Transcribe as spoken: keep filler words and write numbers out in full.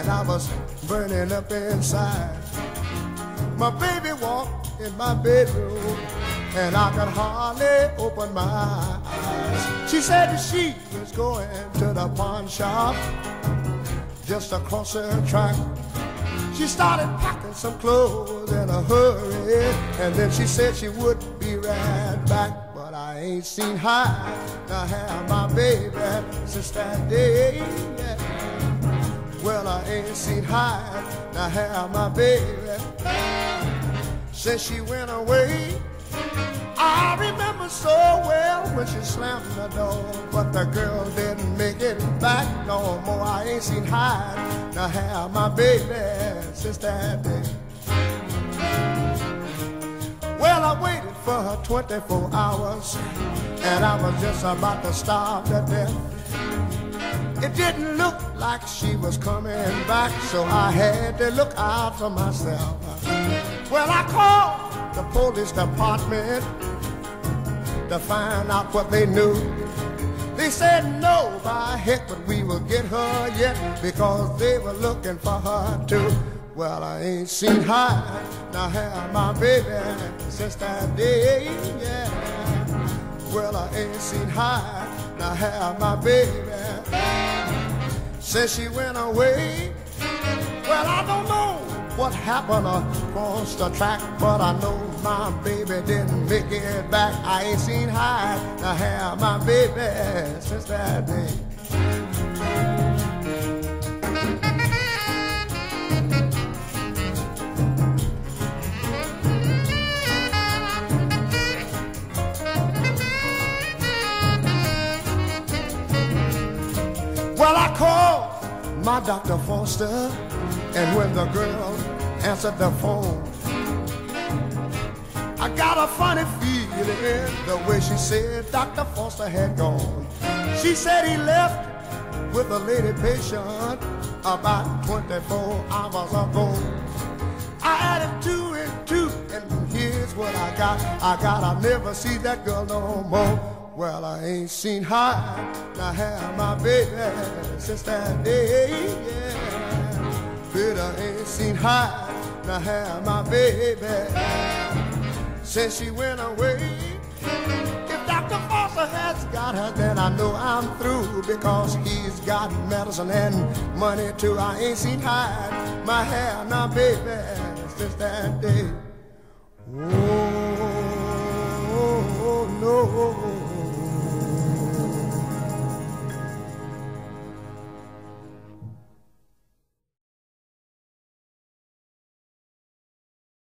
and I was burning up inside. My baby walked in my bedroom, and I could hardly open my eyes. She said that she was going to the pawn shop just across the track. She started packing some clothes in a hurry, and then she said she would be right back. But I ain't seen her, I have my baby since that day. Yeah. Well, I ain't seen her, I have my baby since she went away. I remember so well when she slammed the door, but the girl didn't make it back no more. I ain't seen her, I have my baby since that day. Well, I waited for her twenty-four hours, and I was just about to starve to death. It didn't look like she was coming back, so I had to look out for myself. Well, I called the police department to find out what they knew. They said no, by heck, but we will get her yet, because they were looking for her too. Well, I ain't seen her, now have my baby since that day, yeah. Well, I ain't seen her, now have my baby since she went away. Well, I don't know what happened across the track, but I know my baby didn't make it back. I ain't seen her, now have my baby since that day. Well, I called my Doctor Foster, and when the girl answered the phone, I got a funny feeling the way she said Doctor Foster had gone. She said he left with a lady patient about twenty-four hours ago. I added two and two, and here's what I got. I got, I'll never see that girl no more. Well, I ain't seen her, now have my baby since that day, yeah. But I ain't seen her, now have my baby since she went away. If Doctor Foster has got her, then I know I'm through, because he's got medicine and money too. I ain't seen her, my hair, now baby since that day. Oh.